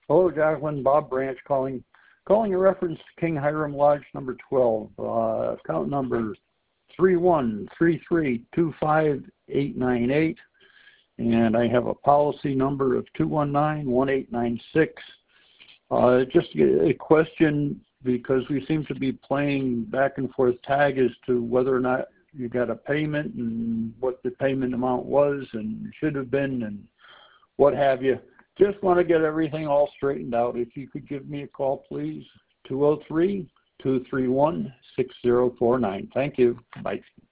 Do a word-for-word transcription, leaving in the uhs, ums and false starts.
Hello, Jacqueline. Bob Branch calling. Calling in reference to King Hiram Lodge number twelve, uh, account number three one three three two five eight nine eight, and I have a policy number of two one nine one eight nine six. Uh, just a question, because we seem to be playing back and forth tag as to whether or not you got a payment and what the payment amount was and should have been and what have you. Just want to get everything all straightened out. If you could give me a call, please, two oh three, two three one, six oh four nine. Thank you. Bye.